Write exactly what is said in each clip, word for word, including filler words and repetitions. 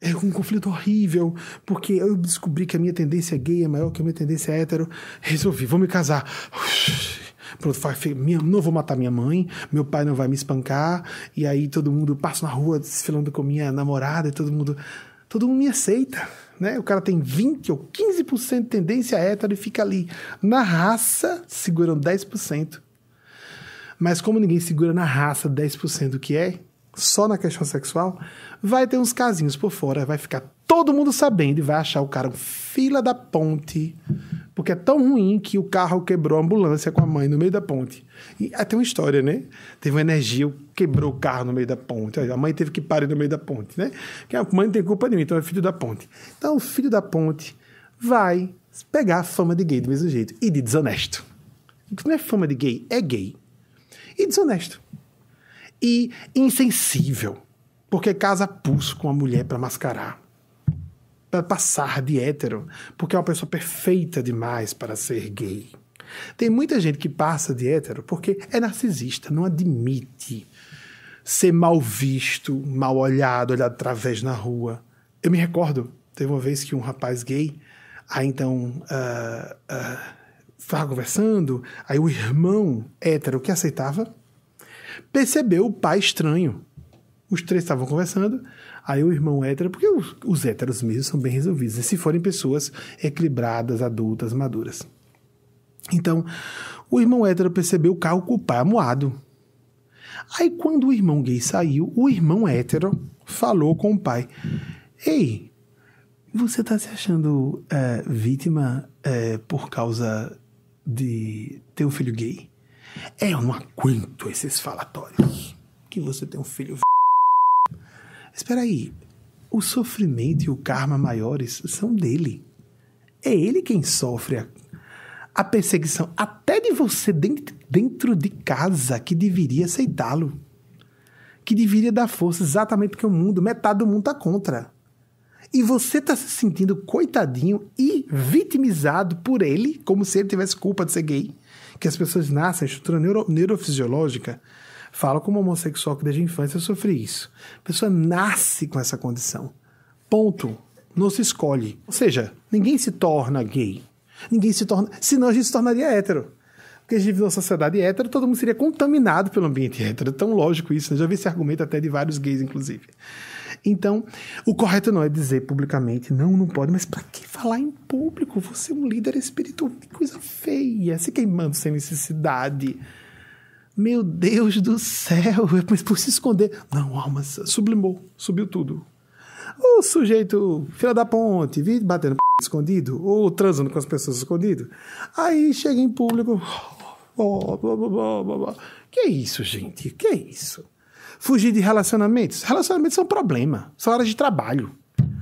É um conflito horrível, porque eu descobri que a minha tendência gay é maior que a minha tendência hétero. Resolvi, vou me casar. Pronto, minha, não vou matar minha mãe, meu pai não vai me espancar, e aí todo mundo passa na rua desfilando com minha namorada, e todo mundo, todo mundo me aceita, né? O cara tem vinte ou quinze por cento de tendência hétero e fica ali na raça segurando dez por cento. Mas como ninguém segura na raça dez por cento do que é, só na questão sexual, vai ter uns casinhos por fora, vai ficar todo mundo sabendo e vai achar o cara um fila da ponte, porque é tão ruim que o carro quebrou a ambulância com a mãe no meio da ponte. E até uma história, né? Teve uma energia, quebrou o carro no meio da ponte. A mãe teve que parar no meio da ponte, né? Porque a mãe não tem culpa nenhuma, então é filho da ponte. Então o filho da ponte vai pegar a fama de gay do mesmo jeito e de desonesto. Não é fama de gay, é gay. E desonesto. E insensível, porque casa pulso com a mulher para mascarar, para passar de hétero, porque é uma pessoa perfeita demais para ser gay. Tem muita gente que passa de hétero porque é narcisista, não admite ser mal visto, mal olhado, olhado através na rua. Eu me recordo, teve uma vez que um rapaz gay, aí então uh, uh, estava conversando, aí o irmão hétero que aceitava percebeu o pai estranho. Os três estavam conversando, aí o irmão hétero, porque os, os héteros mesmo são bem resolvidos, se forem pessoas equilibradas, adultas, maduras. Então, o irmão hétero percebeu o carro com o pai amuado. Aí, quando o irmão gay saiu, o irmão hétero falou com o pai: Ei, você está se achando é, vítima é, por causa de ter um filho gay? É, eu não aguento esses falatórios. Que você tem um filho... Espera aí. O sofrimento e o karma maiores são dele. É ele quem sofre a, a perseguição até de você dentro, dentro de casa, que deveria aceitá-lo. Que deveria dar força exatamente porque o mundo, metade do mundo está contra. E você está se sentindo coitadinho e vitimizado por ele, como se ele tivesse culpa de ser gay. Que as pessoas nascem, a estrutura neuro, neurofisiológica fala como homossexual que desde a infância sofre isso. A pessoa nasce com essa condição. Ponto. Não se escolhe. Ou seja, ninguém se torna gay. Ninguém se torna... Senão a gente se tornaria hétero. Porque a gente vive numa sociedade hétero, todo mundo seria contaminado pelo ambiente hétero. É tão lógico isso. Né? Já vi esse argumento até de vários gays, inclusive. Então, o correto não é dizer publicamente, não, não pode, mas para que falar em público? Você é um líder espiritual, que coisa feia, se queimando sem necessidade. Meu Deus do céu, mas por se esconder. Não, alma, sublimou, subiu tudo. O sujeito, filha da ponte, vive batendo p... escondido, ou transando com as pessoas escondido. Aí chega em público, oh, blá, blá, blá, blá, blá. Que é isso, gente? Que é isso? Fugir de relacionamentos. Relacionamentos são um problema. São horas de trabalho.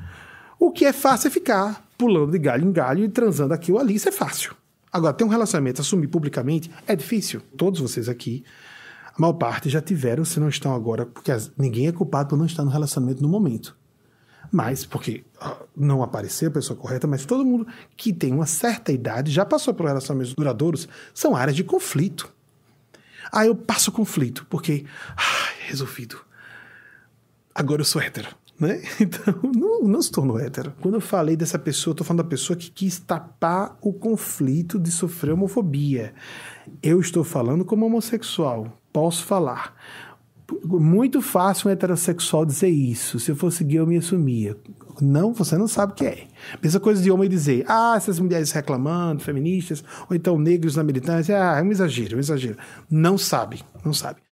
O que é fácil é ficar pulando de galho em galho e transando aqui ou ali. Isso é fácil. Agora, ter um relacionamento, assumir publicamente, é difícil. Todos vocês aqui, a maior parte já tiveram, se não estão agora, porque as, ninguém é culpado por não estar no relacionamento no momento. Mas, porque uh, não apareceu a pessoa correta, mas todo mundo que tem uma certa idade já passou por relacionamentos duradouros, são áreas de conflito. Ah, eu passo conflito, porque... Ai, resolvido. Agora eu sou hétero, né? Então, não, não se tornou hétero. Quando eu falei dessa pessoa, eu tô falando da pessoa que quis tapar o conflito de sofrer homofobia. Eu estou falando como homossexual. Posso falar. Muito fácil um heterossexual dizer isso. Se eu fosse gay, eu me assumia. Não, você não sabe o que é. Mesma coisa de homem dizer, ah, essas mulheres reclamando, feministas, ou então negros na militância, ah, é um exagero, é um exagero. Não sabe, não sabe.